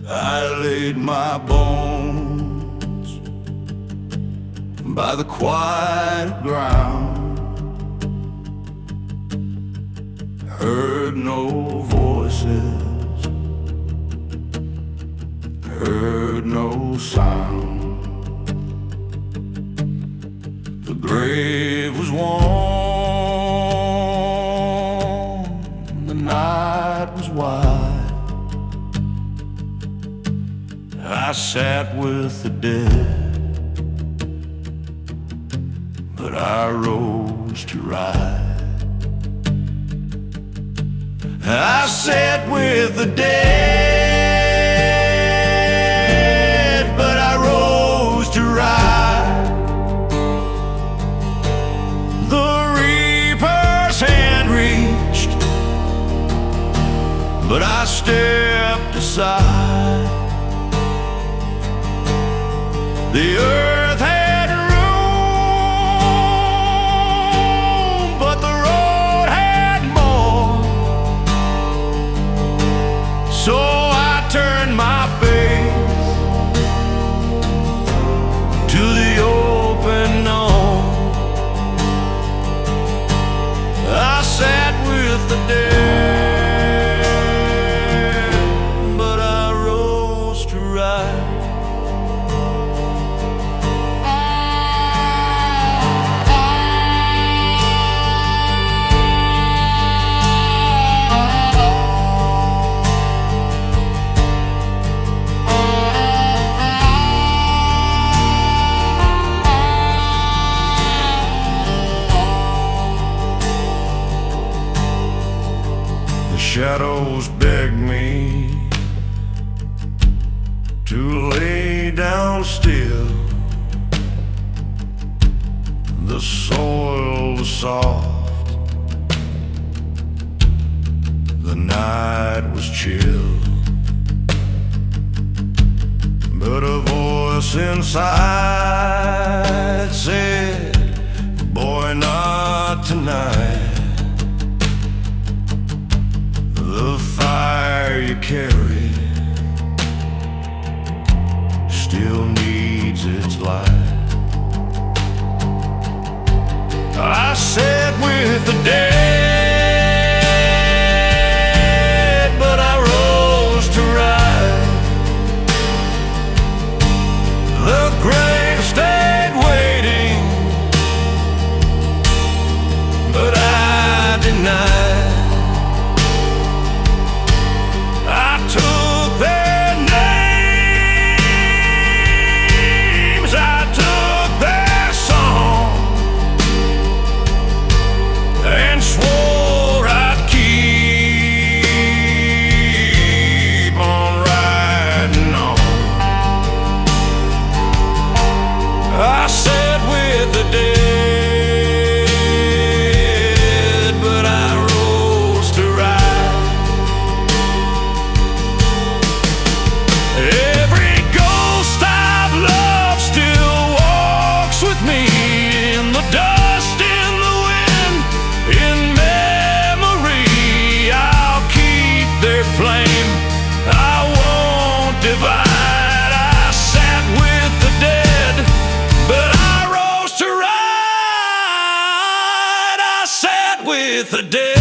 I laid my bones by the quiet ground, heard no voices, heard no sound. The grave was warm, the night was wide. I sat with the dead, but I rose to ride. I sat with the dead, but I rose to ride. The reaper's hand reached, but I stepped aside. The earth had room, but the road had more. So I turned my face to the open north. I sat with the dead, but I rose to ride. Shadows beg me to lay down still. The soil was soft, the night was chill, but a voice inside said, "Boy, not tonight. The fire you carry still needs its light." I sat with the dead, but I rose to ride. The grave stayed waiting, but I denied. I sat with the dead, but I rose to ride. Every ghost I've loved still walks with me in the dust, in the wind, in memory. I'll keep their flame, I won't divide. I sat with the dead, but I rose to ride. I sat with the dead.